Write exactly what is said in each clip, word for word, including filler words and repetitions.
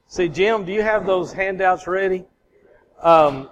See, Jim, do you have those handouts ready? Um,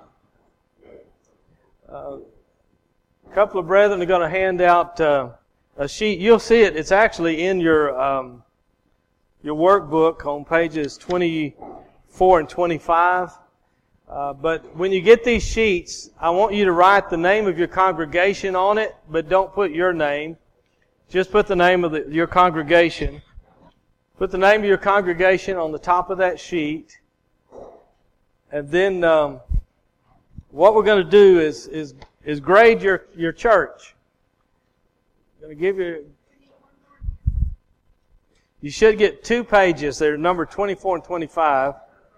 uh, a couple of brethren are going to hand out uh, a sheet. You'll see it. It's actually in your um, your workbook on pages twenty-four and twenty-five. Uh, but when you get these sheets, I want you to write the name of your congregation on it, but don't put your name. Just put the name of the, your congregation. Put the name of your congregation on the top of that sheet. And then um, what we're going to do is is is grade your, your church. I'm going to give you... You should get two pages. They're number twenty-four and twenty-five.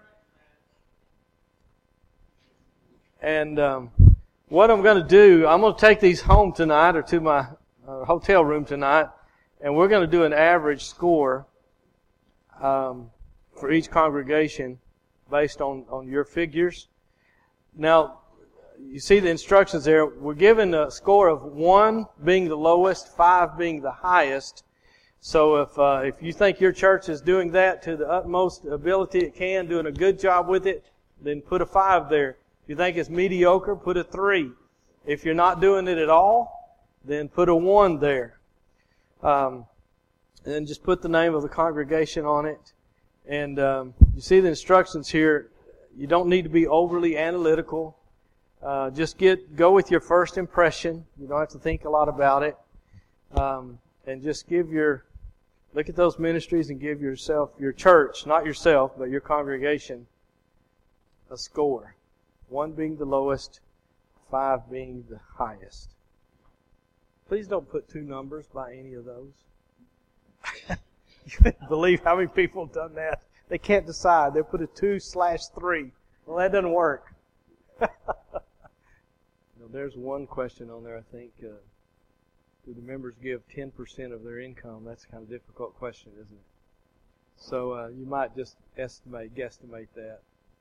And um, what I'm going to do, I'm going to take these home tonight or to my uh, hotel room tonight, and we're going to do an average score um, for each congregation based on, on your figures. Now, you see the instructions there. We're given a score of one being the lowest, five being the highest. So if uh, if you think your church is doing that to the utmost ability it can, doing a good job with it, then put a five there. If you think it's mediocre, put a three. If you're not doing it at all, then put a one there. Um, and then just put the name of the congregation on it. And um, you see the instructions here. You don't need to be overly analytical. Uh, just get go with your first impression. You don't have to think a lot about it. Um, and just give your look at those ministries and give yourself, your church, not yourself, but your congregation, a score. One being the lowest, five being the highest. Please don't put two numbers by any of those. You couldn't believe how many people have done that. They can't decide. They'll put a two slash three. Well, that doesn't work. Now, there's one question on there, I think. Uh, do the members give ten percent of their income? That's a kind of difficult question, isn't it? So uh, you might just estimate, guesstimate that.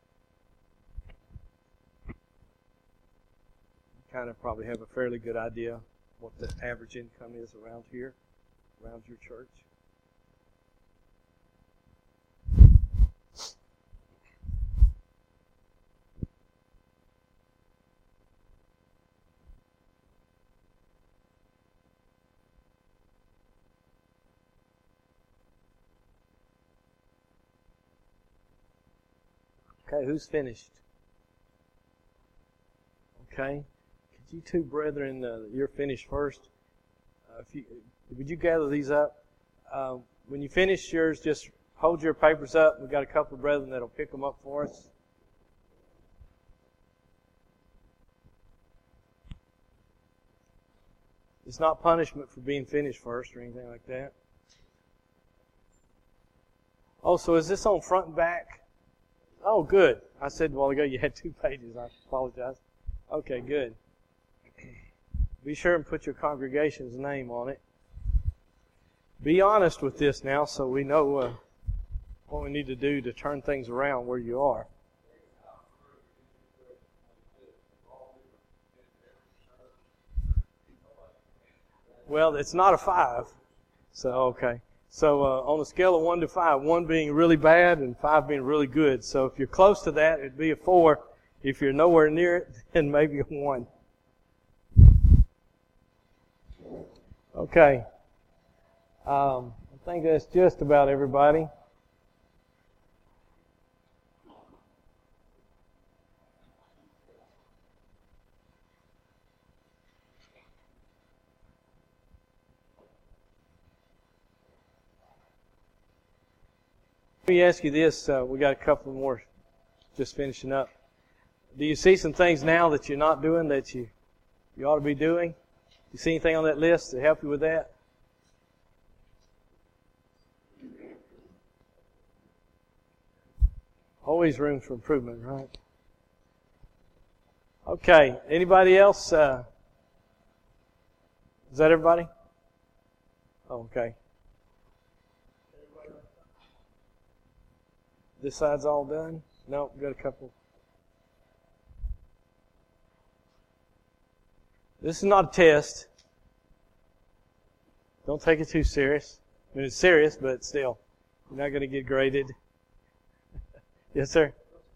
Kind of probably have a fairly good idea what the average income is around here, around your church. Okay, who's finished? Okay. You two brethren, uh, you're finished first. Uh, if you, would you gather these up? Uh, when you finish yours, just hold your papers up. We've got a couple of brethren that'll pick them up for us. It's not punishment for being finished first or anything like that. Oh, so is this on front and back? Oh, good. I said a while ago you had two pages. I apologize. Okay, good. Be sure and put your congregation's name on it. Be honest with this now so we know uh, what we need to do to turn things around where you are. Well, it's not a five. So, okay. So, uh, on a scale of one to five, one being really bad and five being really good. So, if you're close to that, it'd be a four. If you're nowhere near it, then maybe a one. Okay. Um, I think that's just about everybody. Let me ask you this. Uh, we got a couple more just finishing up. Do you see some things now that you're not doing that you, you ought to be doing? You see anything on that list to help you with that? Always room for improvement, right? Okay. Anybody else? Uh, is that everybody? Oh, okay. This side's all done? No, we've got a couple. This is not a test. Don't take it too serious. I mean, it's serious, but still, you're not going to get graded. Yes, sir.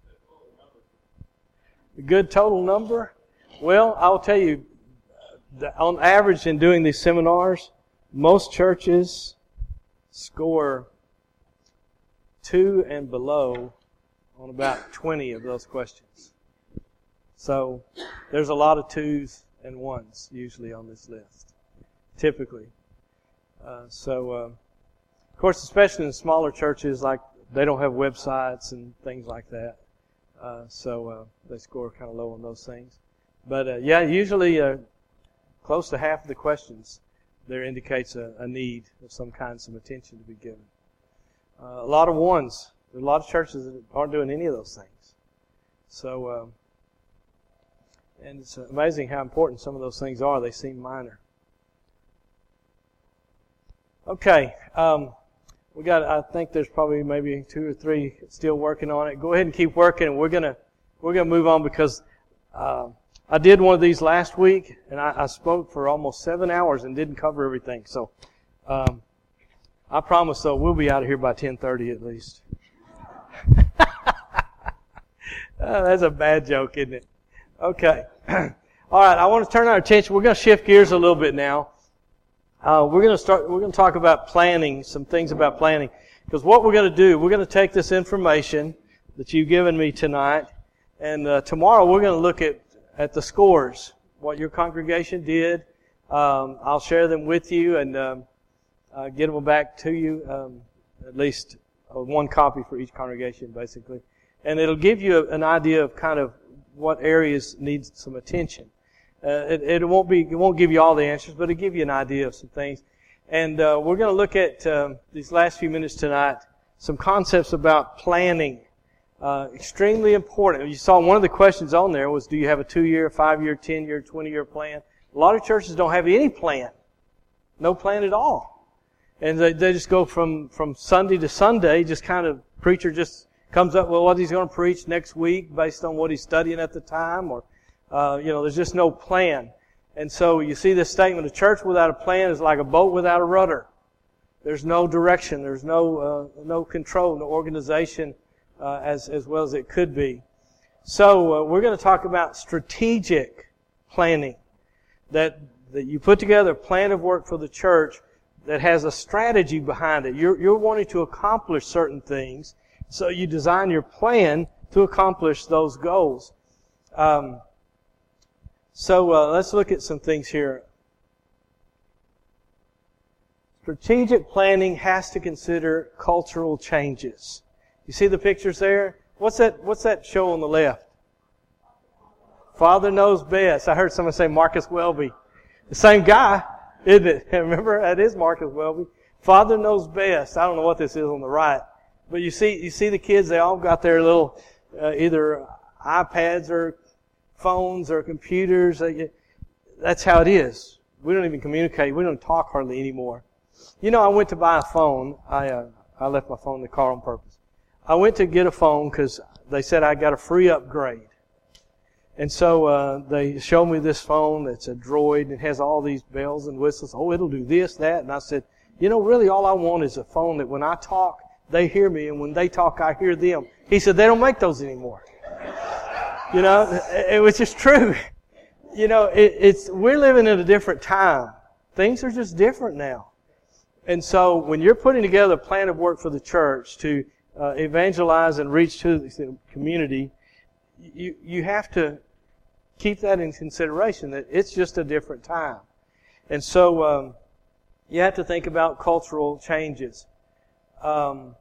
A good total number? Well, I'll tell you, on average in doing these seminars, most churches score two and below on about twenty of those questions. So there's a lot of twos and ones usually on this list, typically. Uh, so, uh, of course, especially in smaller churches, like they don't have websites and things like that. Uh, so uh, they score kind of low on those things. But uh, yeah, usually uh, close to half of the questions there indicates a, a need of some kind, some attention to be given. Uh, a lot of ones. There are a lot of churches that aren't doing any of those things. So, um, and it's amazing how important some of those things are. They seem minor. Okay, um, we got. I think there's probably maybe two or three still working on it. Go ahead and keep working, and we're gonna we're gonna move on because uh, I did one of these last week, and I, I spoke for almost seven hours and didn't cover everything. So, um, I promise, though, we'll be out of here by ten thirty at least. Oh, that's a bad joke, isn't it? Okay. All right. I want to turn our attention. We're going to shift gears a little bit now. Uh, we're going to start. We're going to talk about planning. Some things about planning, because what we're going to do, we're going to take this information that you've given me tonight, and uh, tomorrow we're going to look at at the scores, what your congregation did. Um, I'll share them with you and um, uh, get them back to you. Um, at least uh, one copy for each congregation, basically. And it'll give you an idea of kind of what areas need some attention. Uh, it, it won't be, it won't give you all the answers, but it'll give you an idea of some things. And uh, we're going to look at um, these last few minutes tonight, some concepts about planning. Uh, extremely important. You saw one of the questions on there was, do you have a two-year, five-year, ten-year, twenty-year plan? A lot of churches don't have any plan. No plan at all. And they, they just go from, from Sunday to Sunday, just kind of, preacher just comes up with what he's going to preach next week based on what he's studying at the time, or, uh, you know, there's just no plan. And so you see this statement, a church without a plan is like a boat without a rudder. There's no direction, there's no, uh, no control, no organization, uh, as, as well as it could be. So, uh, we're going to talk about strategic planning. That, that you put together a plan of work for the church that has a strategy behind it. You're, you're wanting to accomplish certain things, so you design your plan to accomplish those goals. Um, so uh, let's look at some things here. Strategic planning has to consider cultural changes. You see the pictures there? What's that? What's that show on the left? Father Knows Best. I heard someone say Marcus Welby. The same guy, isn't it? Remember, that is Marcus Welby. Father Knows Best. I don't know what this is on the right. But you see, you see the kids, they all got their little, uh, either iPads or phones or computers. That's how it is. We don't even communicate. We don't talk hardly anymore. You know, I went to buy a phone. I, uh, I left my phone in the car on purpose. I went to get a phone because they said I got a free upgrade. And so, uh, they showed me this phone that's a Droid and it has all these bells and whistles. Oh, it'll do this, that. And I said, you know, really all I want is a phone that when I talk, they hear me, and when they talk, I hear them. He said, they don't make those anymore. You know, it, which is true. You know, it, it's, we're living in a different time. Things are just different now. And so when you're putting together a plan of work for the church to uh, evangelize and reach to the community, you, you have to keep that in consideration, that it's just a different time. And so, um, you have to think about cultural changes. Um,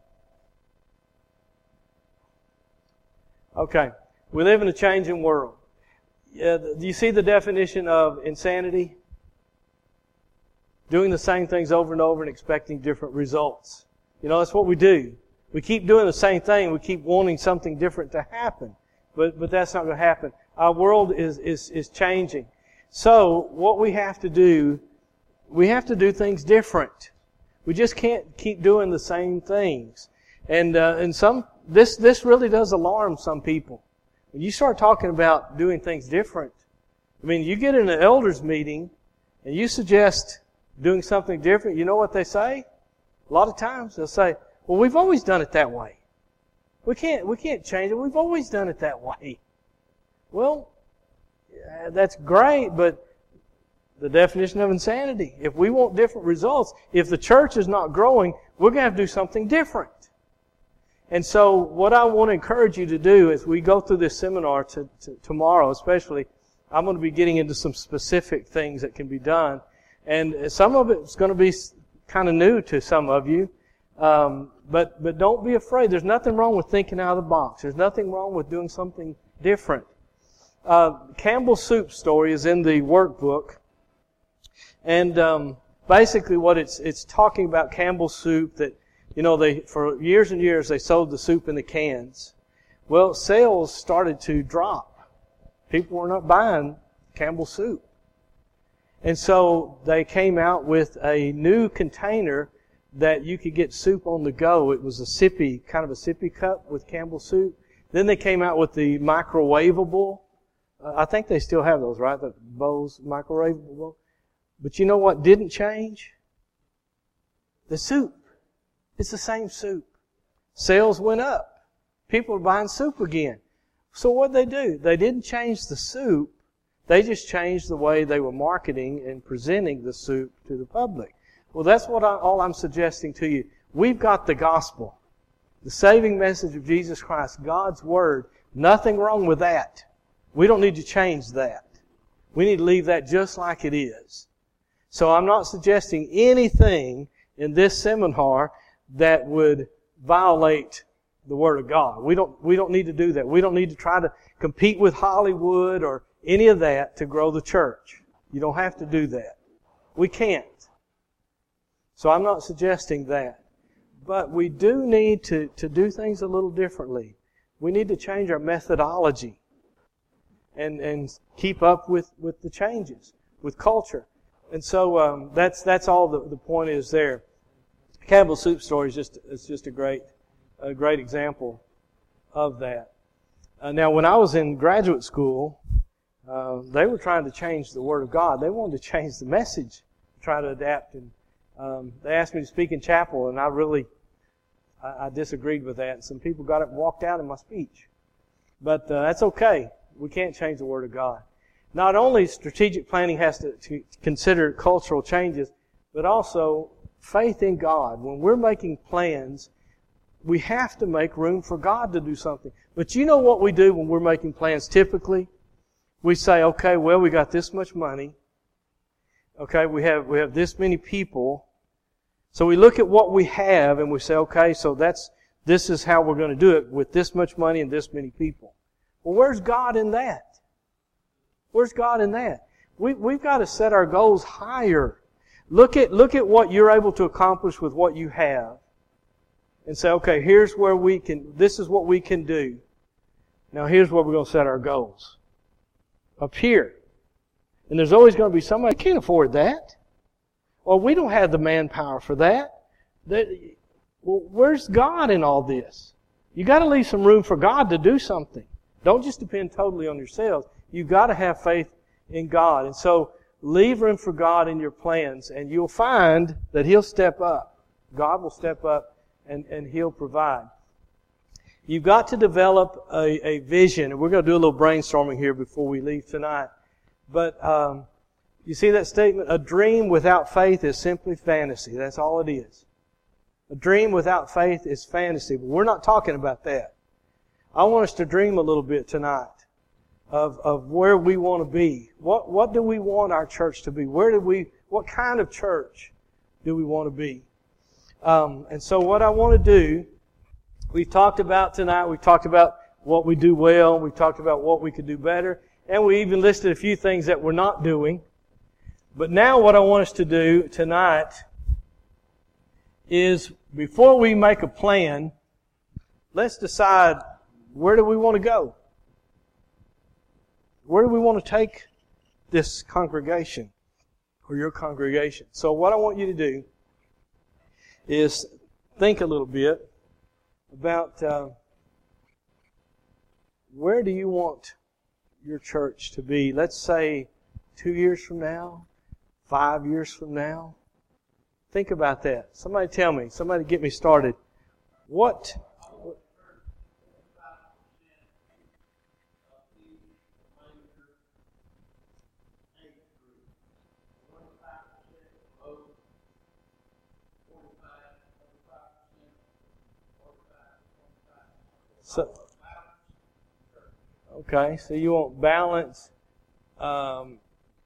okay. We live in a changing world. Uh, do you see the definition of insanity? Doing the same things over and over and expecting different results. You know, that's what we do. We keep doing the same thing. We keep wanting something different to happen. But, but that's not going to happen. Our world is, is, is changing. So, what we have to do, we have to do things different. We just can't keep doing the same things. And, uh, and some, this, this really does alarm some people. When you start talking about doing things different, I mean, you get in an elders meeting and you suggest doing something different, you know what they say? A lot of times they'll say, well, we've always done it that way. We can't, we can't change it. We've always done it that way. Well, that's great, but the definition of insanity. If we want different results, if the church is not growing, we're going to have to do something different. And so what I want to encourage you to do as we go through this seminar to, to, tomorrow especially, I'm going to be getting into some specific things that can be done. And some of it's going to be kind of new to some of you. Um, but, but don't be afraid. There's nothing wrong with thinking out of the box. There's nothing wrong with doing something different. Uh, Campbell's Soup story is in the workbook. And um, basically what it's it's talking about Campbell's Soup, that, you know, they for years and years they sold the soup in the cans. Well, sales started to drop. People were not buying Campbell's Soup. And so they came out with a new container that you could get soup on the go. It was a sippy, kind of a sippy cup with Campbell's Soup. Then they came out with the microwavable. Uh, I think they still have those, right? The bowls, microwavable bowl. But you know what didn't change? The soup. It's the same soup. Sales went up. People are buying soup again. So what did they do? They didn't change the soup. They just changed the way they were marketing and presenting the soup to the public. Well, that's what I, all I'm suggesting to you. We've got the gospel, the saving message of Jesus Christ, God's Word. Nothing wrong with that. We don't need to change that. We need to leave that just like it is. So I'm not suggesting anything in this seminar that would violate the Word of God. We don't, we don't need to do that. We don't need to try to compete with Hollywood or any of that to grow the church. You don't have to do that. We can't. So I'm not suggesting that. But we do need to, to do things a little differently. We need to change our methodology and, and keep up with, with the changes, with culture. And so um, that's that's all the, the point is there. Campbell's Soup story is just is just a great a great example of that. Uh, now, when I was in graduate school, uh, they were trying to change the Word of God. They wanted to change the message, try to adapt. And um, they asked me to speak in chapel, and I really I, I disagreed with that. And some people got up and walked out in my speech. But uh, that's okay. We can't change the Word of God. Not only strategic planning has to, to consider cultural changes, but also faith in God. When we're making plans, we have to make room for God to do something. But you know what we do when we're making plans typically? We say, okay, well, we got this much money. Okay, we have we have this many people. So we look at what we have and we say, okay, so that's this is how we're going to do it with this much money and this many people. Well, where's God in that? Where's God in that? We, we've got to set our goals higher. Look at, look at what you're able to accomplish with what you have. And say, okay, here's where we can, this is what we can do. Now here's where we're going to set our goals. Up here. And there's always going to be somebody who can't afford that. Or we don't have the manpower for that. that well, where's God in all this? You got to leave some room for God to do something. Don't just depend totally on yourselves. You've got to have faith in God. And so leave room for God in your plans, and you'll find that He'll step up. God will step up, and, and He'll provide. You've got to develop a, a vision. And we're going to do a little brainstorming here before we leave tonight. But um, you see that statement? A dream without faith is simply fantasy. That's all it is. A dream without faith is fantasy. But we're not talking about that. I want us to dream a little bit tonight of of where we want to be. What what do we want our church to be? Where do we? What kind of church do we want to be? Um, and so what I want to do, we've talked about tonight. We've talked about what we do well. We've talked about what we could do better, and we even listed a few things that we're not doing. But now what I want us to do tonight is, before we make a plan, let's decide, where do we want to go? Where do we want to take this congregation or your congregation? So what I want you to do is think a little bit about uh, where do you want your church to be? Let's say two years from now, five years from now. Think about that. Somebody tell me. Somebody get me started. What? So, okay, so you want balance, um,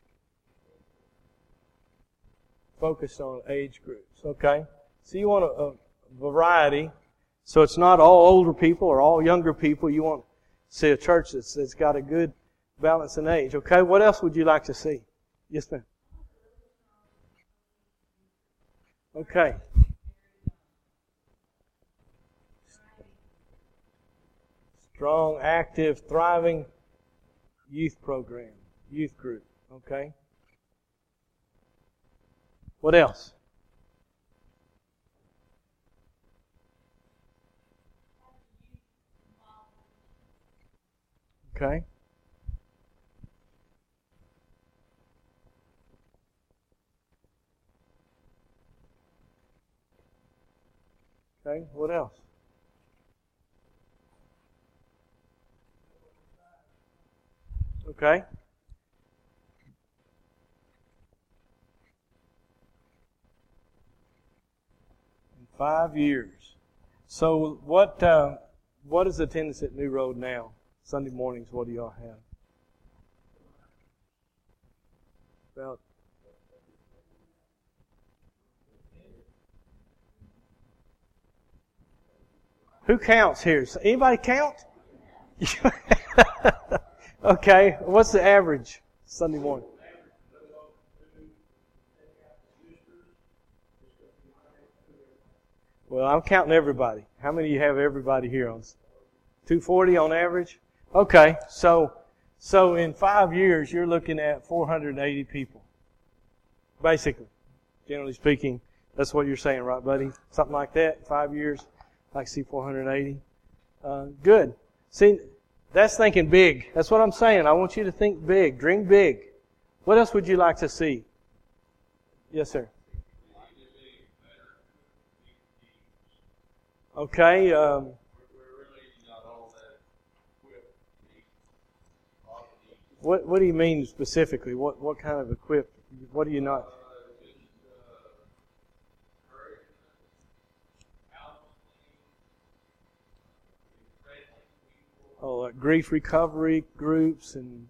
focused on age groups. Okay, so you want a, a variety. So it's not all older people or all younger people. You want to see a church that's, that's got a good balance in age. Okay, what else would you like to see? Yes, ma'am. Okay. Strong, active, thriving youth program, youth group. Okay. What else? Okay. Okay, what else? Okay. In five years. So what uh, what is attendance at New Road now? Sunday mornings, what do y'all have? About who counts here? Anybody count? Okay, what's the average Sunday morning? Well, I'm counting everybody. How many of you have everybody here on? two forty on average? Okay, so so in five years, you're looking at four hundred eighty people. Basically, generally speaking, that's what you're saying, right, buddy? Something like that, five years, I'd like to see four hundred eighty. Uh, good. See, that's thinking big. That's what I'm saying. I want you to think big. Dream big. What else would you like to see? Yes, sir. Okay. Um, what What do you mean specifically? What What kind of equip? What do you not? Oh, like grief recovery groups and.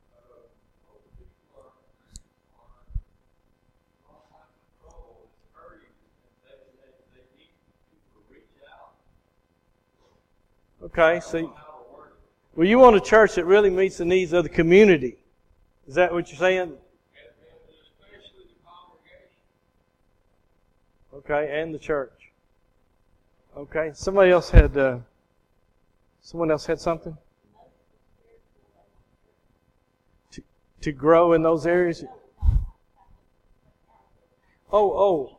Okay, so well, you want a church that really meets the needs of the community. Is that what you're saying? Okay, and the church. Okay, somebody else had. Uh, someone else had something. To to grow in those areas. Oh, oh.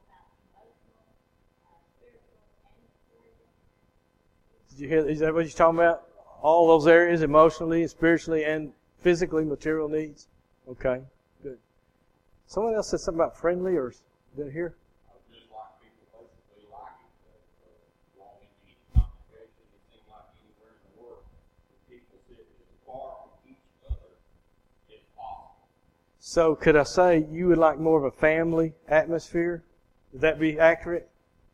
Did you hear? Is that what you're talking about? All those areas, emotionally, spiritually, and physically, material needs. Okay, good. Someone else said something about friendly, or did I hear? Just like people basically like it, belong in each congregation. It seems like anywhere in the world, people sit as far from each other as possible. So, could I say you would like more of a family atmosphere? Would that be accurate?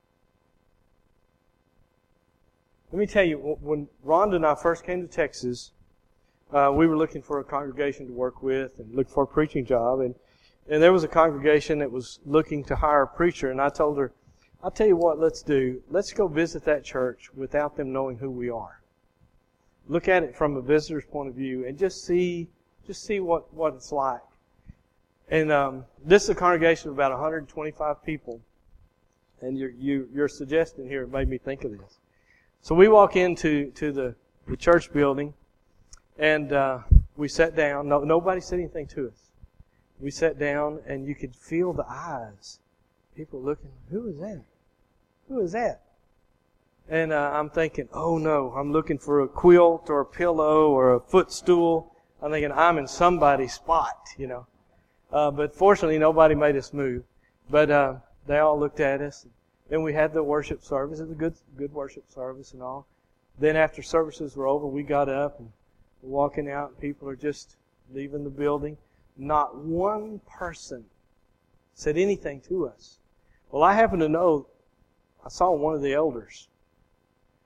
Let me tell you, when Rhonda and I first came to Texas, uh, we were looking for a congregation to work with and look for a preaching job. And, and there was a congregation that was looking to hire a preacher. And I told her, I'll tell you what, let's do. Let's go visit that church without them knowing who we are. Look at it from a visitor's point of view and just see just see what, what it's like. And um, this is a congregation of about one hundred twenty-five people. And your, you, your suggestion here made me think of this. So we walk into to the, the church building, and uh, we sat down. No, nobody said anything to us. We sat down, and you could feel the eyes. People looking, who is that? Who is that? And uh, I'm thinking, oh no, I'm looking for a quilt or a pillow or a footstool. I'm thinking I'm in somebody's spot, you know. Uh, but fortunately, nobody made us move. But uh, they all looked at us. Then we had the worship service. It was a good, good worship service and all. Then after services were over, we got up and we're walking out. And people are just leaving the building. Not one person said anything to us. Well, I happen to know, I saw one of the elders.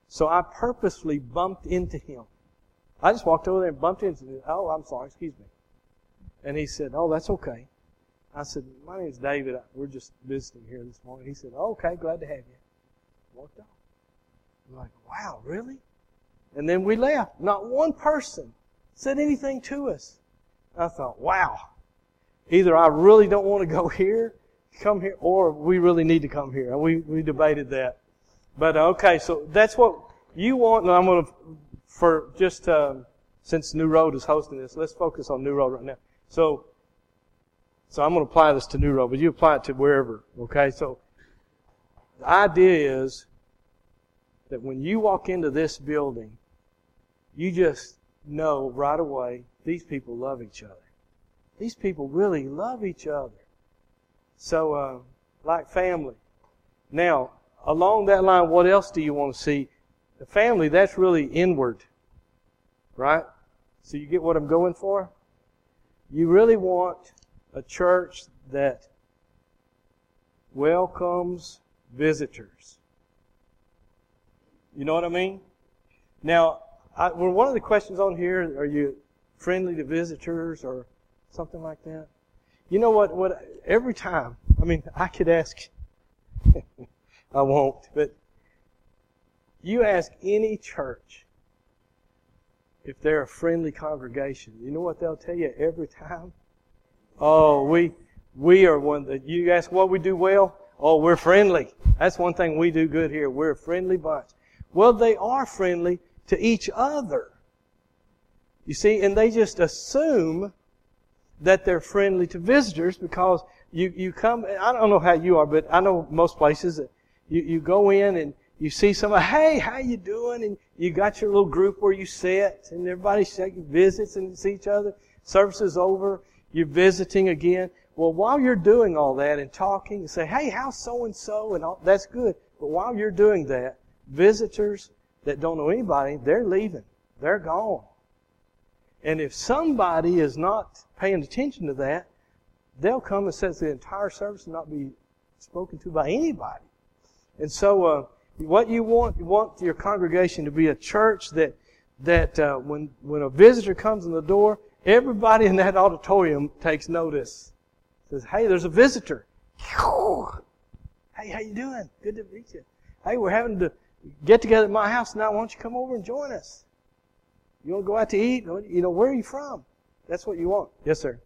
So I purposely bumped into him. I just walked over there and bumped into him. Oh, I'm sorry, excuse me. And he said, oh, that's okay. I said, my name's David. We're just visiting here this morning. He said, oh, okay, glad to have you. Walked off. I'm like, wow, really? And then we left. Not one person said anything to us. I thought, wow. Either I really don't want to go here, come here, or we really need to come here. We we debated that. But uh, okay, so that's what you want. And I'm going to, for just um, since New Road is hosting this, let's focus on New Road right now. So, so I'm going to apply this to New Road, but you apply it to wherever. Okay, so the idea is that when you walk into this building, you just know right away these people love each other. These people really love each other. So, uh, like family. Now, along that line, what else do you want to see? The family, that's really inward. Right? So you get what I'm going for? You really want a church that welcomes visitors. You know what I mean? Now, I, well, one of the questions on here, are you friendly to visitors or something like that? You know what? What every time, I mean, I could ask, I won't, but you ask any church if they're a friendly congregation. You know what they'll tell you every time? Oh, we we are one that you ask what we do well. Oh, we're friendly. That's one thing we do good here. We're a friendly bunch. Well, they are friendly to each other. You see, and they just assume that they're friendly to visitors because you, you come, I don't know how you are, but I know most places that you, you go in and you see somebody, hey, how you doing? And you got your little group where you sit and everybody visits and see each other. Service is over. You're visiting again. Well, while you're doing all that and talking, you say, hey, how's so-and-so? And all, that's good. But while you're doing that, visitors that don't know anybody, they're leaving. They're gone. And if somebody is not paying attention to that, they'll come and sit the entire service and not be spoken to by anybody. And so, uh, what you want, you want your congregation to be a church that that uh, when when a visitor comes in the door, everybody in that auditorium takes notice. Says, "Hey, there's a visitor. Hey, how you doing? Good to meet you. Hey, we're having to get together at my house now. Why don't you come over and join us? You want to go out to eat? You know, where are you from?" That's what you want. Yes, sir.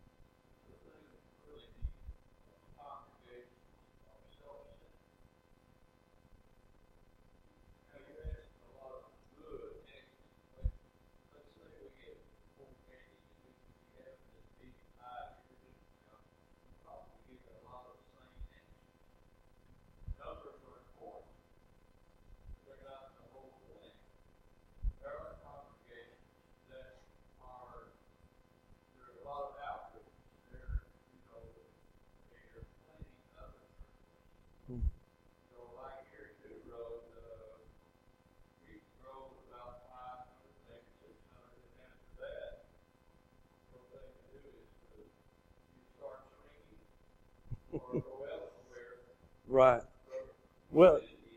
Right. Well,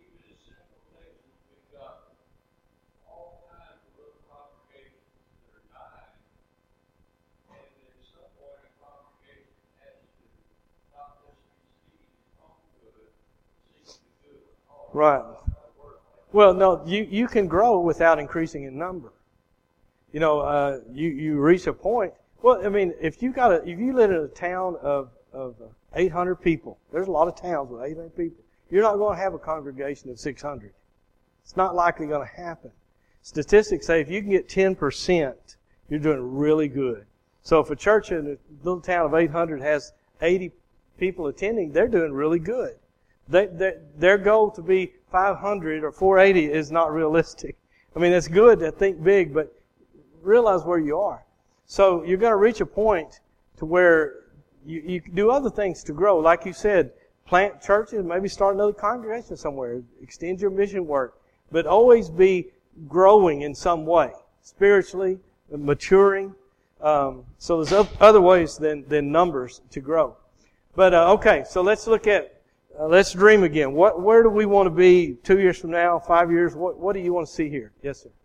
right. Well, no, you, you can grow without increasing in number. You know, uh, you, you reach a point. Well, I mean, if you got a, if you live in a town of, of eight hundred people, there's a lot of towns with eight hundred people. You're not going to have a congregation of six hundred. It's not likely going to happen. Statistics say if you can get ten percent, you're doing really good. So if a church in a little town of eight hundred has eighty people attending, they're doing really good. They, they, their goal to be five hundred or four eighty is not realistic. I mean, it's good to think big, but realize where you are. So you're going to reach a point to where you, you can do other things to grow. Like you said, plant churches, maybe start another congregation somewhere, extend your mission work, but always be growing in some way, spiritually, maturing. Um, so there's other ways than, than numbers to grow. But, uh, okay, so let's look at uh, let's dream again. What, where do we want to be two years from now, five years? What, what do you want to see here? Yes, sir.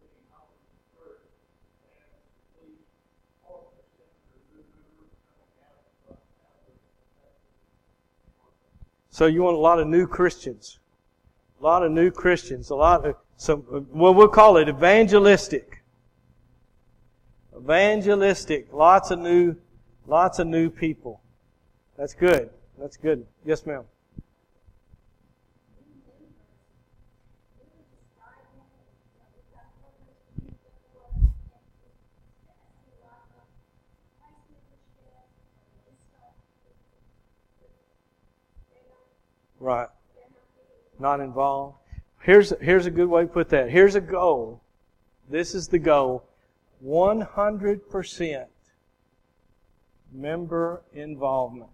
So you want a lot of new Christians. A lot of new Christians. A lot of, some, well, we'll call it evangelistic. Evangelistic. Lots of new, lots of new people. That's good. That's good. Yes, ma'am. Right. Not involved. Here's, here's a good way to put that. Here's a goal. This is the goal. one hundred percent member involvement.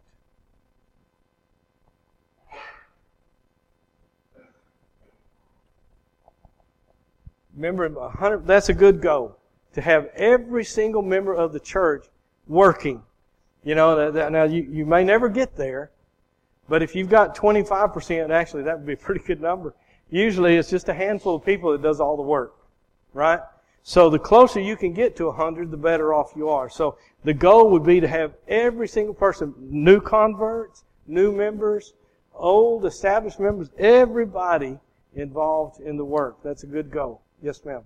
Remember, one hundred, that's a good goal. To have every single member of the church working. You know, now you, you may never get there. But if you've got twenty-five percent, actually that would be a pretty good number. Usually it's just a handful of people that does all the work. Right? So the closer you can get to one hundred, the better off you are. So the goal would be to have every single person, new converts, new members, old established members, everybody involved in the work. That's a good goal. Yes, ma'am.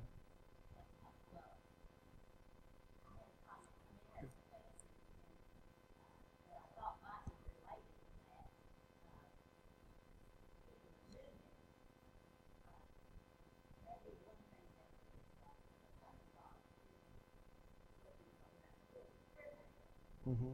Mm-hmm.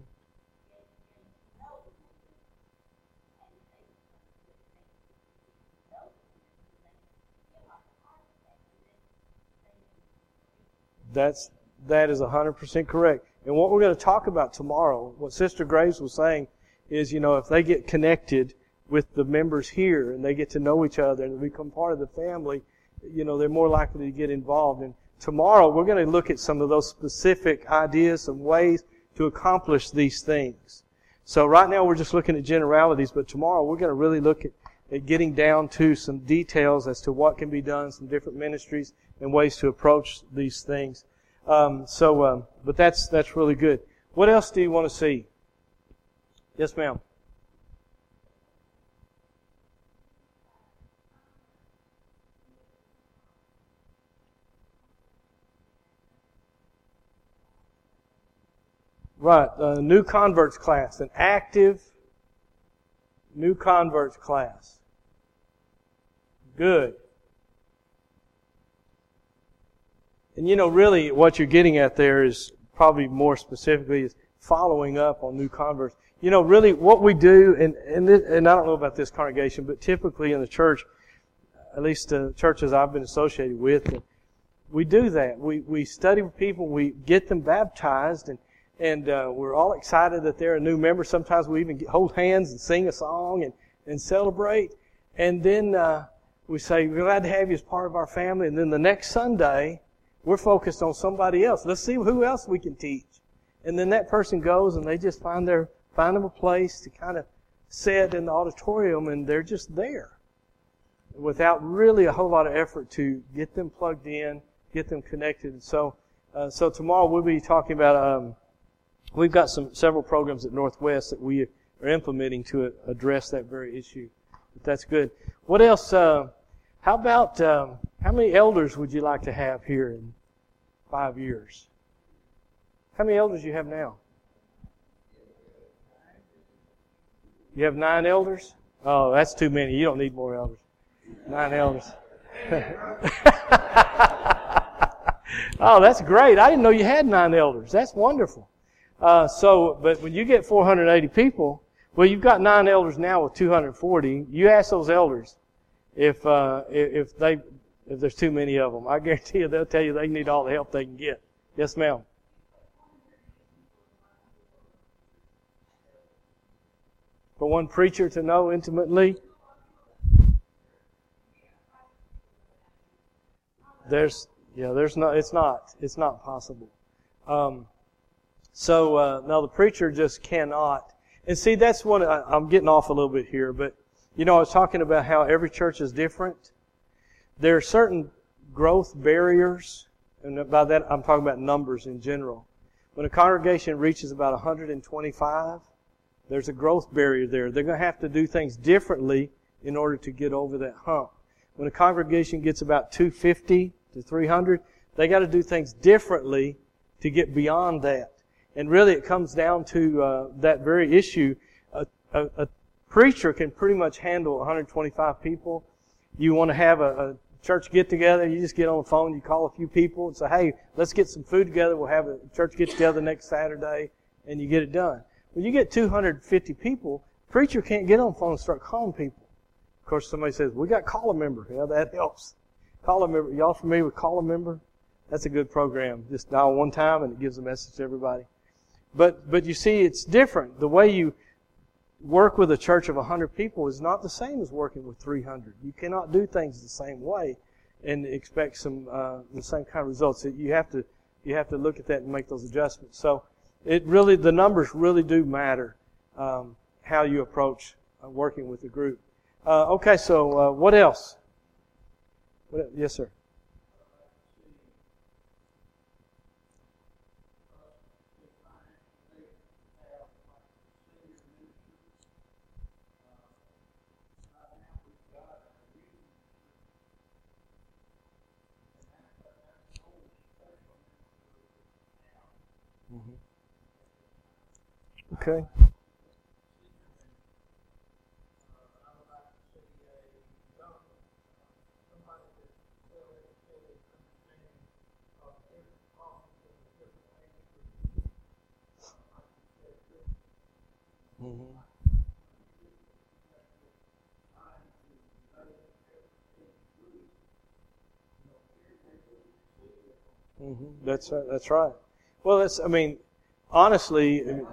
That's, that is one hundred percent correct. And what we're going to talk about tomorrow, what Sister Graves was saying, is, you know, if they get connected with the members here and they get to know each other and become part of the family, you know, they're more likely to get involved. And tomorrow we're going to look at some of those specific ideas, some ways to accomplish these things. So right now we're just looking at generalities, but tomorrow we're going to really look at, at getting down to some details as to what can be done, some different ministries and ways to approach these things. Um, so, um, but that's that's really good. What else do you want to see? Yes, ma'am. Right, a new converts class, an active new converts class. Good. And you know, really what you're getting at there is probably more specifically is following up on new converts. You know, really what we do, and and, this, and I don't know about this congregation, but typically in the church, at least the churches I've been associated with, we do that. We we study with people, we get them baptized, and and uh, we're all excited that they're a new member. Sometimes we even get, hold hands and sing a song and, and celebrate. And then uh, we say, we're glad to have you as part of our family. And then the next Sunday, we're focused on somebody else. Let's see who else we can teach. And then that person goes and they just find their find them a place to kind of sit in the auditorium, and they're just there without really a whole lot of effort to get them plugged in, get them connected. So, uh, so tomorrow we'll be talking about. Um, we've got some several programs at Northwest that we are implementing to address that very issue. But that's good. What else? Uh, how about um, how many elders would you like to have here in five years? How many elders do you have now? You have nine elders? Oh, that's too many. You don't need more elders. Nine elders. Oh, that's great. I didn't know you had nine elders. That's wonderful. Uh, so, but when you get four hundred eighty people, well, you've got nine elders now with two hundred forty. You ask those elders if uh, if they if there's too many of them. I guarantee you they'll tell you they need all the help they can get. Yes, ma'am. For one preacher to know intimately, there's yeah, there's not. It's not. It's not possible. Um, so uh, now the preacher just cannot. And see, that's one. I, I'm getting off a little bit here, but You know, I was talking about how every church is different. There are certain growth barriers, and by that I'm talking about numbers in general. When a congregation reaches about one hundred twenty-five, there's a growth barrier there. They're going to have to do things differently in order to get over that hump. When a congregation gets about two hundred fifty to three hundred, they got to do things differently to get beyond that. And really it comes down to uh, that very issue. A, a, a preacher can pretty much handle one hundred twenty-five people. You want to have a, a church get-together, you just get on the phone, you call a few people and say, hey, let's get some food together, we'll have a church get-together next Saturday, and you get it done. When you get two hundred fifty people, preacher can't get on the phone and start calling people. Of course, somebody says, we got Call a Member. Yeah, that helps. Call a Member. Y'all familiar with Call a Member? That's a good program. Just dial one time and it gives a message to everybody. But but you see, it's different. The way you work with a church of one hundred people is not the same as working with three hundred. You cannot do things the same way and expect some uh, the same kind of results. You have to you have to look at that and make those adjustments. So it really the numbers really do matter. Um, how you approach uh, working with the group. Uh, okay, so uh, what else? What, yes, sir. Okay. Mm-hmm. Mm-hmm. That's right. That's right. Well, that's. I mean, honestly. I mean,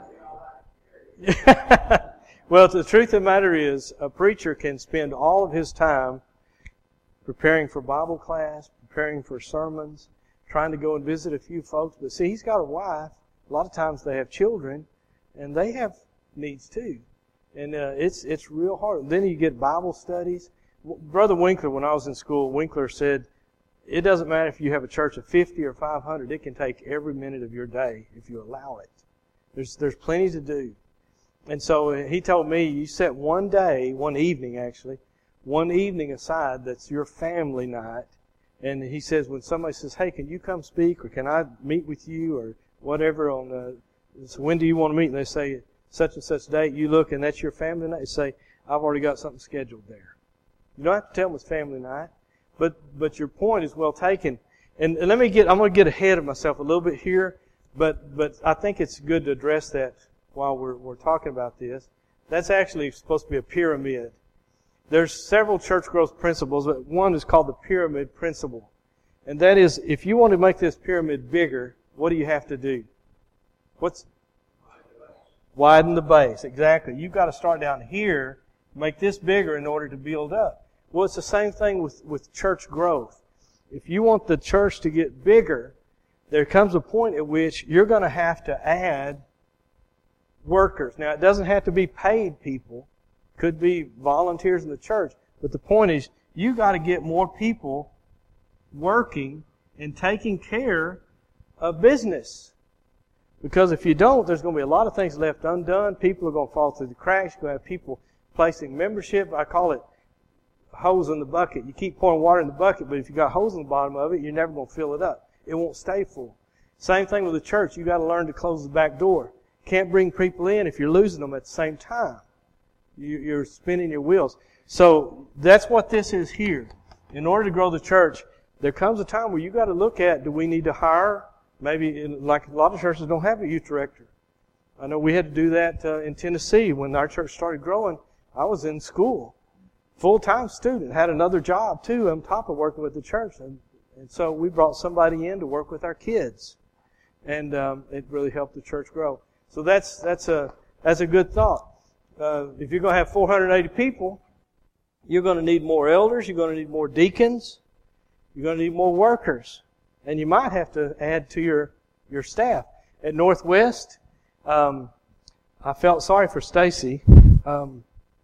well, the truth of the matter is, a preacher can spend all of his time preparing for Bible class, preparing for sermons, trying to go and visit a few folks. But see, he's got a wife. A lot of times they have children, and they have needs too. And uh, it's it's real hard. Then you get Bible studies. Brother Winkler, when I was in school, Winkler said, it doesn't matter if you have a church of fifty or five hundred. It can take every minute of your day if you allow it. There's there's plenty to do. And so he told me, you set one day, one evening actually, one evening aside that's your family night. And he says, when somebody says, hey, can you come speak, or can I meet with you, or whatever, on uh, so when do you want to meet? And they say, such and such date, you look, and that's your family night. You say, I've already got something scheduled there. You don't have to tell them it's family night, but but your point is well taken. And, and let me get, I'm going to get ahead of myself a little bit here, but but I think it's good to address that while we're we're talking about this. That's actually supposed to be a pyramid. There's several church growth principles, but one is called the pyramid principle. And that is, if you want to make this pyramid bigger, what do you have to do? What's widen the base? Exactly. You've got to start down here, make this bigger in order to build up. Well, it's the same thing with, with church growth. If you want the church to get bigger, there comes a point at which you're going to have to add workers. Now, it doesn't have to be paid people. It could be volunteers in the church. But the point is, you got to get more people working and taking care of business. Because if you don't, there's going to be a lot of things left undone. People are going to fall through the cracks. You're going to have people placing membership. I call it hose in the bucket. You keep pouring water in the bucket, but if you got holes in the bottom of it, you're never going to fill it up. It won't stay full. Same thing with the church. You've got to learn to close the back door. Can't bring people in if you're losing them at the same time. You're spinning your wheels. So that's what this is here. In order to grow the church, there comes a time where you got to look at, do we need to hire? Maybe, in, like a lot of churches don't have a youth director. I know we had to do that uh, in Tennessee when our church started growing. I was in school, full-time student, had another job too on top of working with the church. And, and so we brought somebody in to work with our kids. And um, it really helped the church grow. So that's that's a that's a good thought. Uh, if you're going to have four hundred eighty people, you're going to need more elders. You're going to need more deacons. You're going to need more workers, and you might have to add to your your staff. At Northwest, um, I felt sorry for Stacy. Um,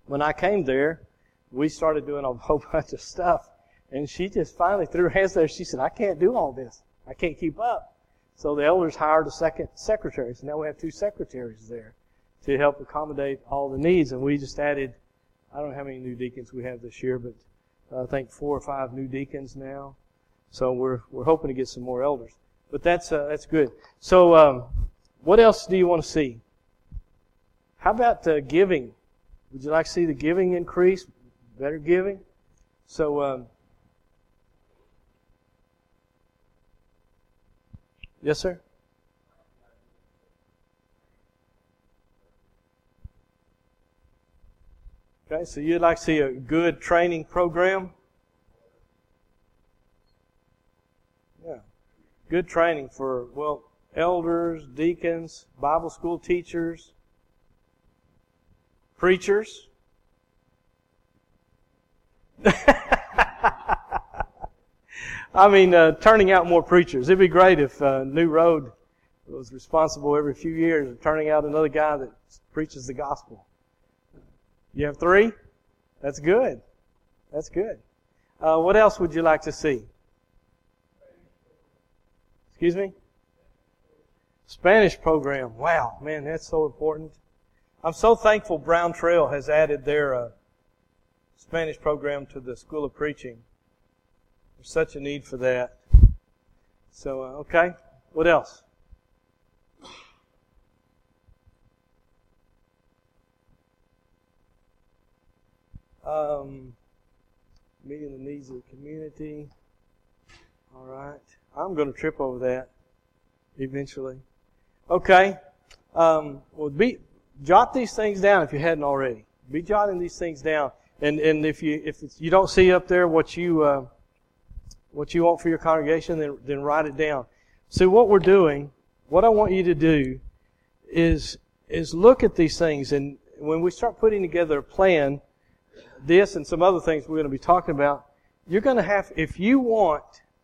when I came there, we started doing a whole bunch of stuff. And she just finally threw her hands there. She said, I can't do all this. I can't keep up. So the elders hired a second secretary. So now we have two secretaries there to help accommodate all the needs. And we just added, I don't know how many new deacons we have this year, but I think four or five new deacons now. So we're we're hoping to get some more elders. But that's uh, that's good. So um, what else do you want to see? How about uh, giving? Would you like to see the giving increase? Better giving? So, um, yes, sir? Okay, so you'd like to see a good training program? Yeah. Good training for, well, elders, deacons, Bible school teachers, preachers. I mean, uh, turning out more preachers. It'd be great if uh, New Road was responsible every few years of turning out another guy that preaches the gospel. You have three? That's good. That's good. Uh, what else would you like to see? Excuse me? Spanish program. Wow, man, that's so important. I'm so thankful Brown Trail has added their uh, Spanish program to the School of Preaching. There's such a need for that. So, uh, okay. What else? Um, meeting the needs of the community. All right. I'm going to trip over that eventually. Okay. Um, well, be, jot these things down if you hadn't already. Be jotting these things down. And and if you if it's, you don't see up there what you uh, what you want for your congregation, then then write it down. So what we're doing, what I want you to do, is is look at these things, and when we start putting together a plan, this and some other things we're going to be talking about, you're going to have, if you want,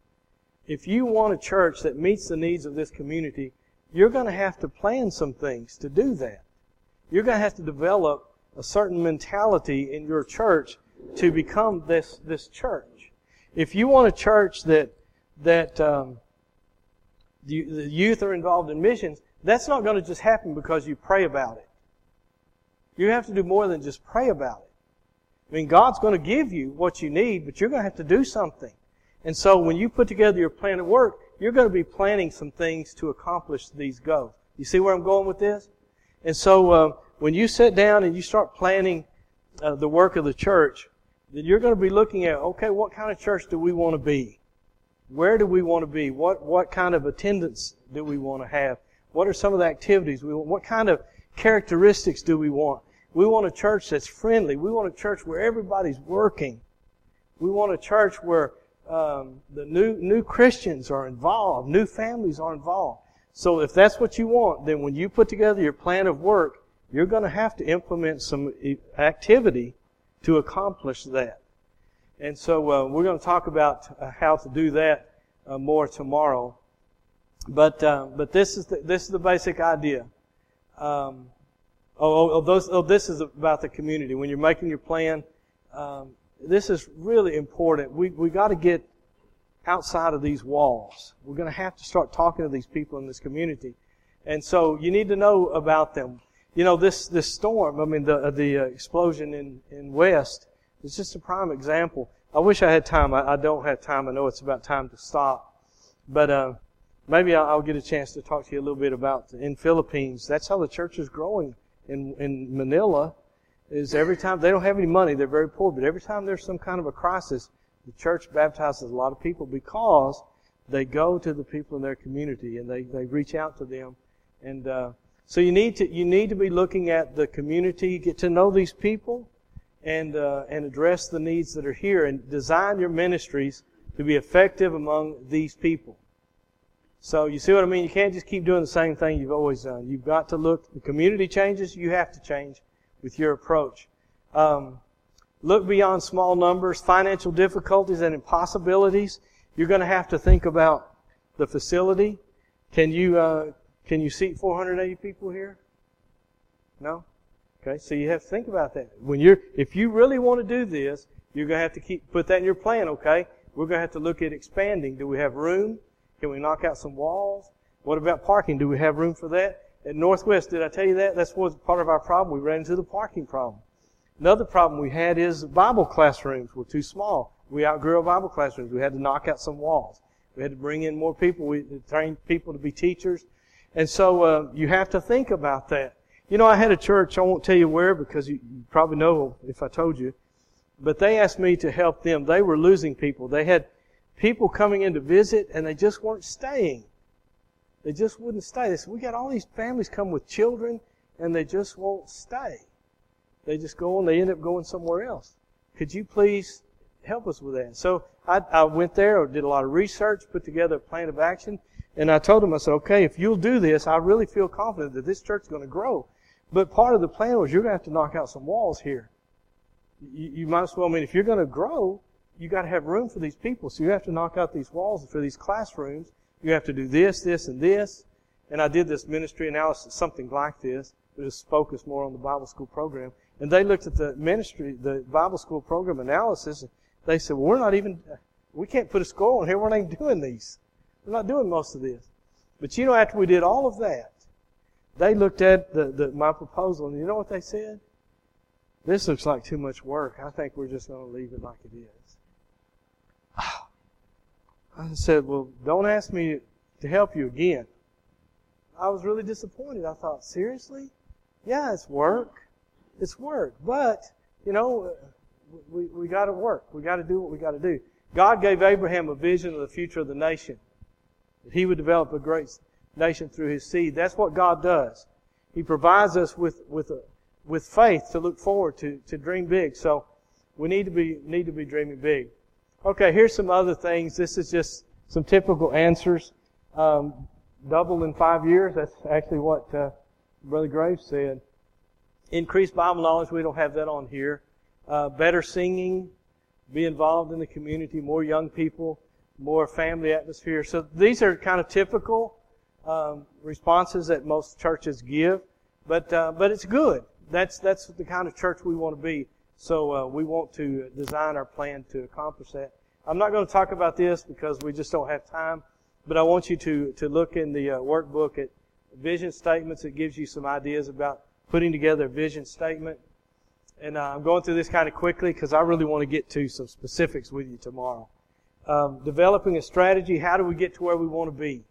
if you want a church that meets the needs of this community, you're going to have to plan some things to do that. You're going to have to develop a certain mentality in your church to become this this church. If you want a church that that um, the, the youth are involved in missions, that's not going to just happen because you pray about it. You have to do more than just pray about it. I mean, God's going to give you what you need, but you're going to have to do something. And so when you put together your plan of work, you're going to be planning some things to accomplish these goals. You see where I'm going with this? And so uh, when you sit down and you start planning uh, the work of the church, then you're going to be looking at, okay, what kind of church do we want to be? Where do we want to be? What what kind of attendance do we want to have? What are some of the activities we want? What kind of characteristics do we want? We want a church that's friendly. We want a church where everybody's working. We want a church where um, the new new Christians are involved, new families are involved. So if that's what you want, then when you put together your plan of work, you're going to have to implement some activity to accomplish that. And so uh, we're going to talk about uh, how to do that uh, more tomorrow. But uh, but this is the, this is the basic idea. Um, oh, oh, those, oh, this is about the community. When you're making your plan, um, this is really important. We we got to get outside of these walls. We're going to have to start talking to these people in this community, and so you need to know about them. You know, this this storm. I mean, the the uh, explosion in in West is just a prime example. I wish I had time. I, I don't have time. I know it's about time to stop, but uh, maybe I'll, I'll get a chance to talk to you a little bit about in Philippines. That's how the church is growing in in Manila. Is every time they don't have any money, they're very poor, but every time there's some kind of a crisis, the church baptizes a lot of people because they go to the people in their community and they, they reach out to them. And uh, so you need to you need to be looking at the community, get to know these people, and uh, and address the needs that are here, and design your ministries to be effective among these people. So you see what I mean? You can't just keep doing the same thing you've always done. You've got to look. The community changes. You have to change with your approach. Um, look beyond small numbers, financial difficulties, and impossibilities. You're going to have to think about the facility. Can you uh, can you seat four hundred eighty people here? No? Okay, so you have to think about that. When you're, if you really want to do this, you're going to have to keep put that in your plan. Okay, we're going to have to look at expanding. Do we have room? Can we knock out some walls? What about parking? Do we have room for that? At Northwest, did I tell you that? That's was part of our problem. We ran into the parking problem. Another problem we had is Bible classrooms were too small. We outgrew our Bible classrooms. We had to knock out some walls. We had to bring in more people. We trained people to be teachers. And so uh, you have to think about that. You know, I had a church, I won't tell you where because you, you probably know if I told you, but they asked me to help them. They were losing people. They had people coming in to visit and they just weren't staying. They just wouldn't stay. They said, we got all these families come with children and they just won't stay. They just go and they end up going somewhere else. Could you please help us with that? So I, I went there, did a lot of research, put together a plan of action, and I told them, I said, okay, if you'll do this, I really feel confident that this church is going to grow. But part of the plan was you're going to have to knock out some walls here. You, you might as well, I mean, if you're going to grow, you got to have room for these people. So you have to knock out these walls for these classrooms. You have to do this, this, and this. And I did this ministry analysis, something like this. It was focused more on the Bible school program. And they looked at the ministry, the Bible school program analysis, and they said, well, we're not even, we can't put a score on here. We're not even doing these. We're not doing most of this. But you know, after we did all of that, they looked at the, the, my proposal, and you know what they said? This looks like too much work. I think we're just going to leave it like it is. I said, well, don't ask me to help you again. I was really disappointed. I thought, seriously? Yeah, it's work. It's work. But, you know, we, we got to work. We got to do what we got to do. God gave Abraham a vision of the future of the nation. That he would develop a great nation through his seed. That's what God does. He provides us with, with, a, with faith to look forward to, to dream big. So we need to be, need to be dreaming big. Okay, here's some other things. This is just some typical answers. Um, double in five years. That's actually what uh, Brother Graves said. Increased Bible knowledge. We don't have that on here. Uh, better singing. Be involved in the community. More young people. More family atmosphere. So these are kind of typical um, responses that most churches give. But uh, but it's good. That's that's the kind of church we want to be. So uh, we want to design our plan to accomplish that. I'm not going to talk about this because we just don't have time. But I want you to, to look in the uh, workbook at vision statements. It gives you some ideas about putting together a vision statement. And uh, I'm going through this kind of quickly because I really want to get to some specifics with you tomorrow. Um, developing a strategy. How do we get to where we want to be?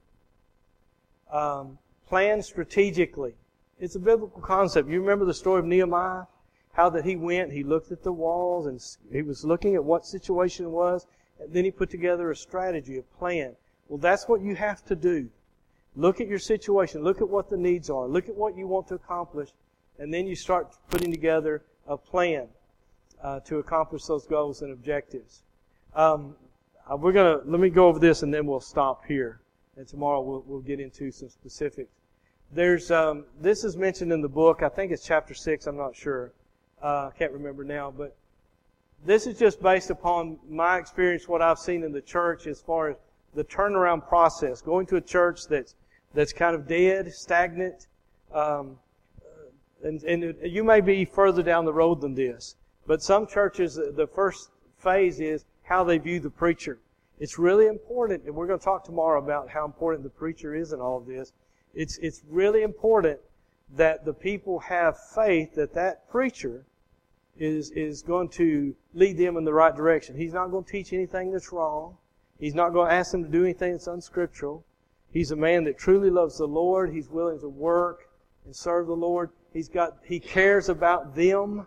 Um, plan strategically. It's a biblical concept. You remember the story of Nehemiah? How that he went, he looked at the walls, and he was looking at what situation it was, and then he put together a strategy, a plan. Well, that's what you have to do. Look at your situation. Look at what the needs are. Look at what you want to accomplish. And then you start putting together a plan uh, to accomplish those goals and objectives. Um, we're gonna let me go over this, and then we'll stop here. And tomorrow we'll, we'll get into some specifics. There's um, this is mentioned in the book. I think it's chapter six. I'm not sure. Uh, I can't remember now, but this is just based upon my experience, what I've seen in the church as far as the turnaround process. Going to a church that's that's kind of dead, stagnant, um, and, and it, you may be further down the road than this. But some churches, the first phase is how they view the preacher. It's really important, and we're going to talk tomorrow about how important the preacher is in all of this. It's it's really important that the people have faith that that preacher is is going to lead them in the right direction. He's not going to teach anything that's wrong. He's not going to ask them to do anything that's unscriptural. He's a man that truly loves the Lord. He's willing to work and serve the Lord. He's got he cares about them.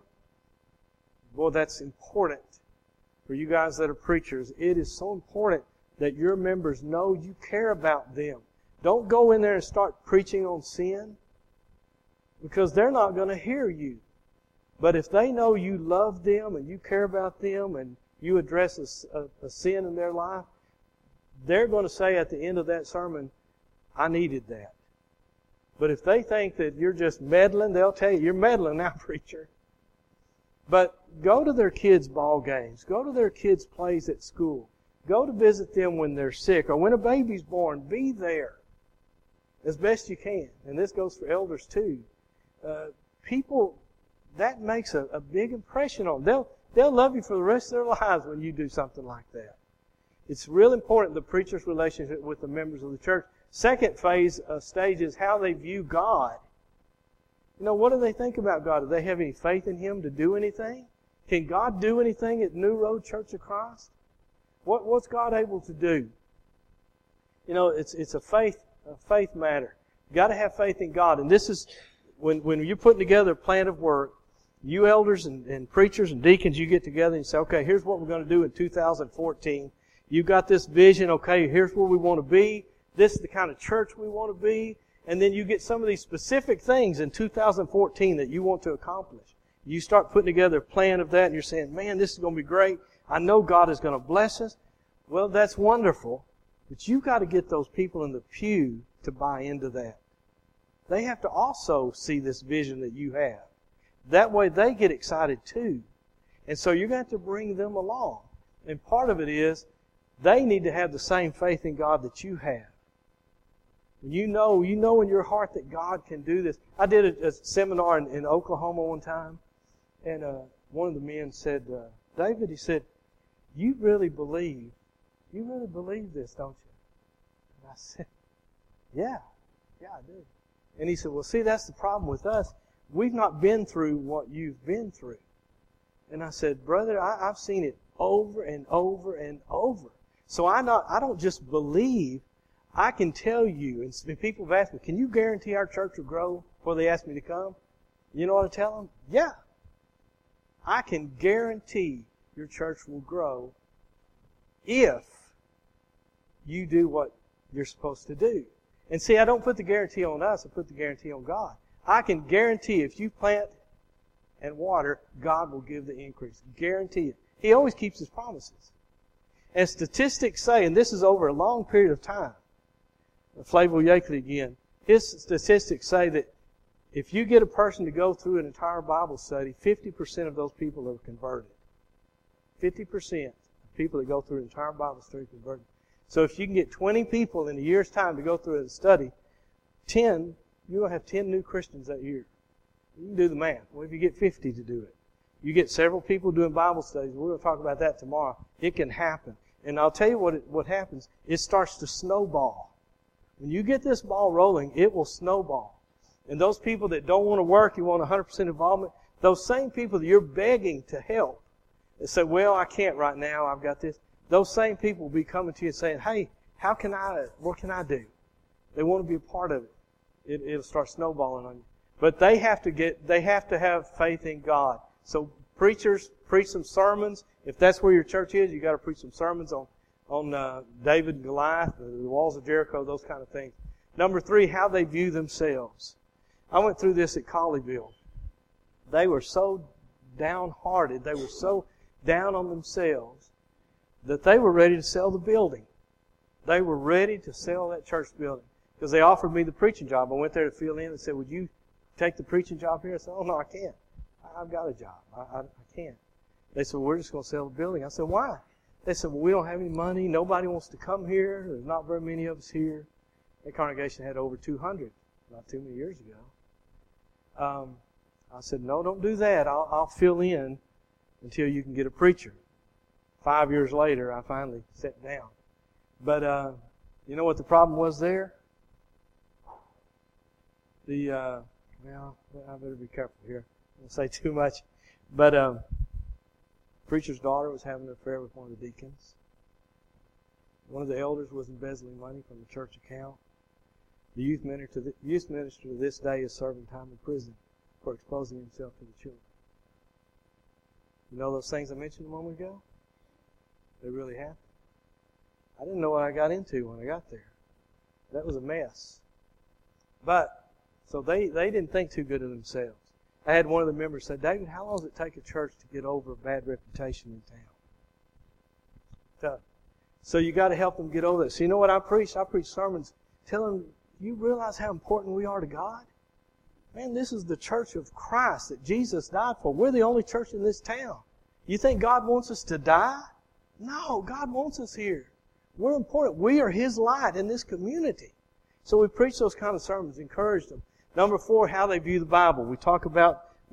Boy, that's important for you guys that are preachers. It is so important that your members know you care about them. Don't go in there and start preaching on sin, because they're not going to hear you. But if they know you love them and you care about them and you address a, a, a sin in their life, they're going to say at the end of that sermon, I needed that. But if they think that you're just meddling, they'll tell you, you're meddling now, preacher. But go to their kids' ball games. Go to their kids' plays at school. Go to visit them when they're sick or when a baby's born. Be there as best you can. And this goes for elders too. Uh, people that makes a, a big impression on them. They'll, they'll love you for the rest of their lives when you do something like that. It's real important, the preacher's relationship with the members of the church. Second phase, uh, stage is how they view God. You know, what do they think about God? Do they have any faith in Him to do anything? Can God do anything at New Road Church of Christ? What, what's God able to do? You know, it's it's a faith a faith matter. You got to have faith in God. And this is, when, when you're putting together a plan of work, you elders and, and preachers and deacons, you get together and you say, okay, here's what we're going to do in two thousand fourteen. You've got this vision, okay, here's where we want to be. This is the kind of church we want to be. And then you get some of these specific things in two thousand fourteen that you want to accomplish. You start putting together a plan of that and you're saying, man, this is going to be great. I know God is going to bless us. Well, that's wonderful. But you've got to get those people in the pew to buy into that. They have to also see this vision that you have. That way they get excited too. And so you're going to have to bring them along. And part of it is they need to have the same faith in God that you have. You know, you know in your heart that God can do this. I did a, a seminar in, in Oklahoma one time, and uh, one of the men said, uh, David, he said, you really believe, you really believe this, don't you? And I said, yeah, yeah, I do. And he said, well, see, that's the problem with us. We've not been through what you've been through. And I said, brother, I, I've seen it over and over and over. So I not, I don't just believe, I can tell you, and people have asked me, can you guarantee our church will grow before they ask me to come? You know what I tell them? Yeah. I can guarantee your church will grow if you do what you're supposed to do. And see, I don't put the guarantee on us, I put the guarantee on God. I can guarantee if you plant and water, God will give the increase. Guarantee it. He always keeps His promises. And statistics say, and this is over a long period of time, Flavel Yakeley again, his statistics say that if you get a person to go through an entire Bible study, fifty percent of those people are converted. fifty percent of people that go through an entire Bible study are converted. So if you can get twenty people in a year's time to go through a study, ten, you're going to have ten new Christians that year. You can do the math. Well, if you get fifty to do it, you get several people doing Bible studies. We're going to talk about that tomorrow. It can happen. And I'll tell you what it, what happens. It starts to snowball. When you get this ball rolling, it will snowball. And those people that don't want to work, you want one hundred percent involvement, those same people that you're begging to help, that say, well, I can't right now, I've got this, those same people will be coming to you and saying, hey, how can I, what can I do? They want to be a part of it. it it'll start snowballing on you. But they have to get, they have to have faith in God. So preachers, preach some sermons. If that's where your church is, you got to preach some sermons on on uh, David and Goliath, the, the walls of Jericho, those kind of things. Number three, how they view themselves. I went through this at Colleyville. They were so downhearted, they were so down on themselves that they were ready to sell the building. They were ready to sell that church building because they offered me the preaching job. I went there to fill in and said, would you take the preaching job here? I said, oh, no, I can't. I've got a job. I, I, I can't. They said, well, we're just going to sell the building. I said, why? They said, well, we don't have any money. Nobody wants to come here. There's not very many of us here. That congregation had over two hundred not too many years ago. Um, I said, no, don't do that. I'll, I'll fill in until you can get a preacher. Five years later, I finally sat down. But uh, you know what the problem was there? The, uh, well, I better be careful here. I don't say too much. But um, preacher's daughter was having an affair with one of the deacons. One of the elders was embezzling money from the church account. The youth minister, the youth minister to this day is serving time in prison for exposing himself to the children. You know those things I mentioned a moment ago? They really happened. I didn't know what I got into when I got there. That was a mess. But, so they, they didn't think too good of themselves. I had one of the members say, David, how long does it take a church to get over a bad reputation in town? Tough. So you got to help them get over that. So you know what I preach? I preach sermons telling them, you realize how important we are to God? Man, this is the church of Christ that Jesus died for. We're the only church in this town. You think God wants us to die? No, God wants us here. We're important. We are His light in this community. So we preach those kind of sermons, encourage them. Number four, how they view the Bible. We talk about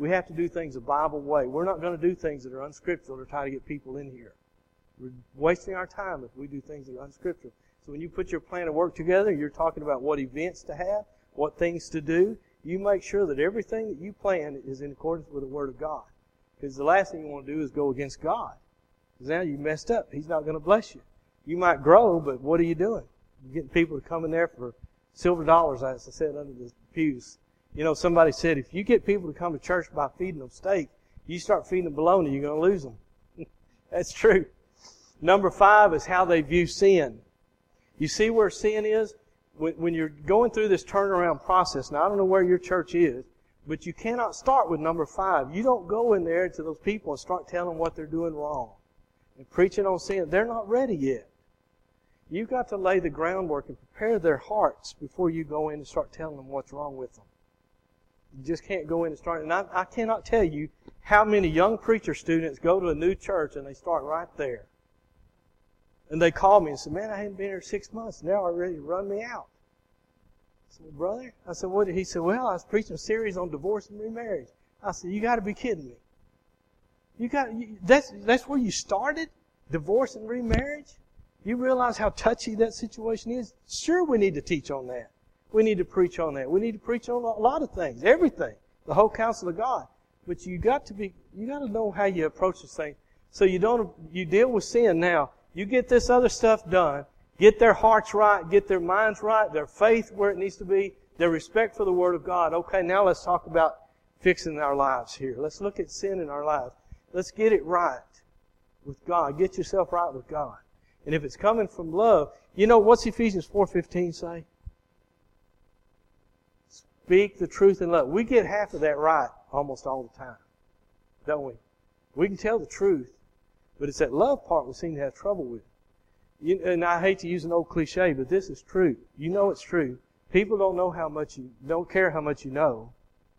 We have to do things the Bible way. We're not going to do things that are unscriptural to try to get people in here. We're wasting our time if we do things that are unscriptural. So when you put your plan of work together, you're talking about what events to have, what things to do. You make sure that everything that you plan is in accordance with the Word of God. Because the last thing you want to do is go against God. Because now you messed up. He's not going to bless you. You might grow, but what are you doing? You're getting people to come in there for silver dollars, as I said, under the pews. You know, somebody said, if you get people to come to church by feeding them steak, you start feeding them bologna, you're going to lose them. That's true. Number five is how they view sin. You see where sin is? When, when you're going through this turnaround process, now I don't know where your church is, but you cannot start with number five. You don't go in there to those people and start telling them what they're doing wrong and preaching on sin. They're not ready yet. You've got to lay the groundwork and prepare their hearts before you go in and start telling them what's wrong with them. You just can't go in and start. And I, I cannot tell you how many young preacher students go to a new church and they start right there. And they call me and say, man, I hadn't been here six months. Now they're ready to run me out. I said, well, brother? I said, what did he say? Well, I was preaching a series on divorce and remarriage. I said, you got to be kidding me. You got you, that's that's where you started? Divorce and remarriage? You realize how touchy that situation is? Sure, we need to teach on that. We need to preach on that. We need to preach on a lot of things, everything, the whole counsel of God. But you got to be, you got to know how you approach this thing. So you don't, you deal with sin now. You get this other stuff done. Get their hearts right. Get their minds right. Their faith where it needs to be. Their respect for the Word of God. Okay, now let's talk about fixing our lives here. Let's look at sin in our lives. Let's get it right with God. Get yourself right with God. And if it's coming from love, you know, what's Ephesians four fifteen say? Speak the truth in love. We get half of that right almost all the time, don't we? We can tell the truth, but it's that love part we seem to have trouble with. You, and I hate to use an old cliche, but this is true. You know it's true. People don't know how much you, don't care how much you know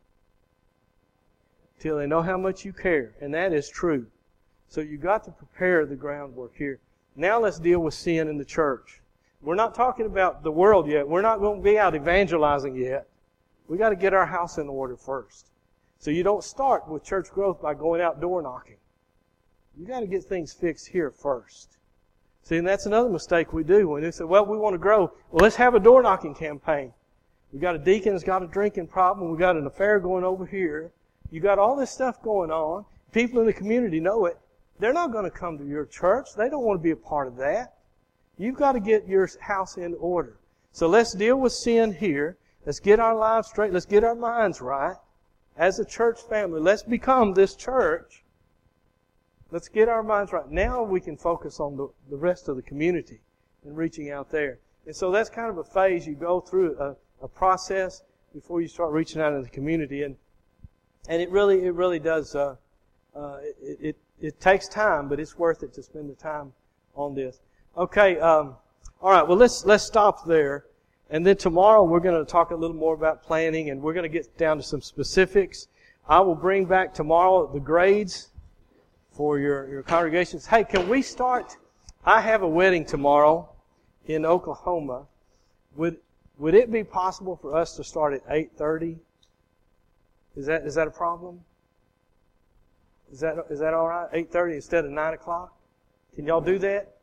till they know how much you care. And that is true. So you've got to prepare the groundwork here. Now let's deal with sin in the church. We're not talking about the world yet. We're not going to be out evangelizing yet. We've got to get our house in order first. So you don't start with church growth by going out door knocking. You've got to get things fixed here first. See, and that's another mistake we do. When they say, well, we want to grow. Well, let's have a door knocking campaign. We've got a deacon that's got a drinking problem. We've got an affair going over here. You've got all this stuff going on. People in the community know it. They're not going to come to your church. They don't want to be a part of that. You've got to get your house in order. So let's deal with sin here. Let's get our lives straight. Let's get our minds right. As a church family, let's become this church. Let's get our minds right. Now we can focus on the, the rest of the community and reaching out there. And so that's kind of a phase you go through, a, a process before you start reaching out in the community. And and it really it really does. Uh, uh, it, it it takes time, but it's worth it to spend the time on this. Okay. Um, all right. Well, let's let's stop there. And then tomorrow we're going to talk a little more about planning, and we're going to get down to some specifics. I will bring back tomorrow the grades for your, your congregations. Hey, can we start? I have a wedding tomorrow in Oklahoma. Would would it be possible for us to start at eight thirty? Is that is that a problem? Is that is that all right? eight thirty instead of nine o'clock? Can y'all do that?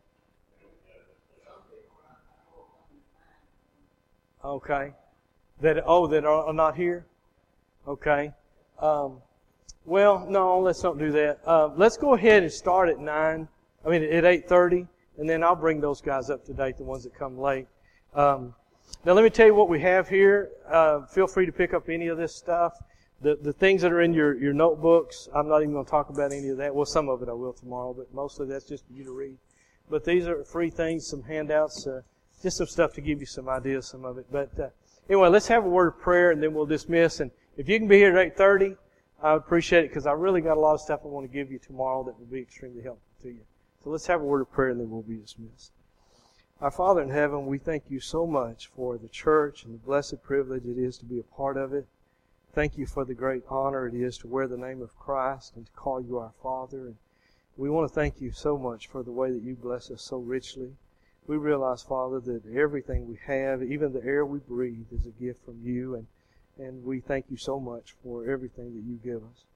Okay. That oh, that are not here? Okay. Um, well, no, let's not do that. Uh, let's go ahead and start at nine. I mean, at eight thirty, and then I'll bring those guys up to date, the ones that come late. Um, now, let me tell you what we have here. Uh, feel free to pick up any of this stuff. The the things that are in your, your notebooks, I'm not even going to talk about any of that. Well, some of it I will tomorrow, but mostly that's just for you to read. But these are free things, some handouts, uh, just some stuff to give you some ideas, some of it. But uh, anyway, let's have a word of prayer, and then we'll dismiss. And if you can be here at eight thirty, I would appreciate it, because I really got a lot of stuff I want to give you tomorrow that will be extremely helpful to you. So let's have a word of prayer, and then we'll be dismissed. Our Father in heaven, we thank you so much for the church and the blessed privilege it is to be a part of it. Thank you for the great honor it is to wear the name of Christ and to call you our Father. And we want to thank you so much for the way that you bless us so richly. We realize, Father, that everything we have, even the air we breathe, is a gift from you. And, and we thank you so much for everything that you give us.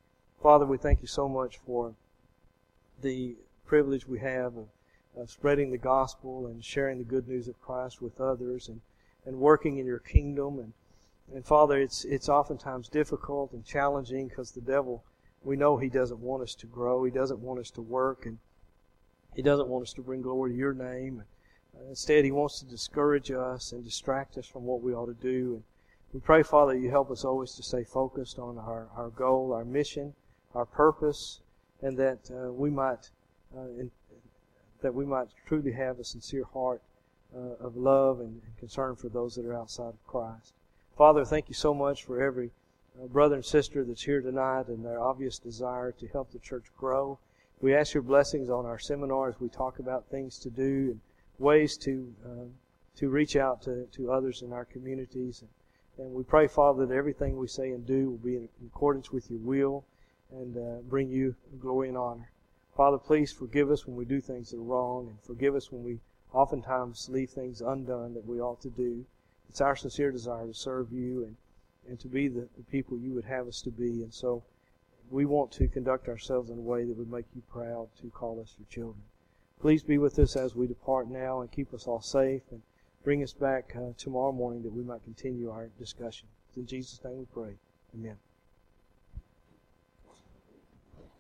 Father, we thank you so much for the privilege we have of, of spreading the gospel and sharing the good news of Christ with others and, and working in your kingdom. And, and Father, it's it's oftentimes difficult and challenging because the devil, we know he doesn't want us to grow. He doesn't want us to work, and he doesn't want us to bring glory to your name. And, uh, instead, he wants to discourage us and distract us from what we ought to do. And we pray, Father, you help us always to stay focused on our, our goal, our mission, our purpose, and that uh, we might uh, in, that we might truly have a sincere heart uh, of love and, and concern for those that are outside of Christ. Father, thank you so much for every uh, brother and sister that's here tonight and their obvious desire to help the church grow. We ask your blessings on our seminar as we talk about things to do and ways to uh, to reach out to, to others in our communities. And, and we pray, Father, that everything we say and do will be in accordance with your will and uh, bring you glory and honor. Father, please forgive us when we do things that are wrong, and forgive us when we oftentimes leave things undone that we ought to do. It's our sincere desire to serve you and, and to be the, the people you would have us to be. And so we want to conduct ourselves in a way that would make you proud to call us your children. Please be with us as we depart now and keep us all safe and bring us back uh, tomorrow morning that we might continue our discussion. In Jesus' name we pray. Amen.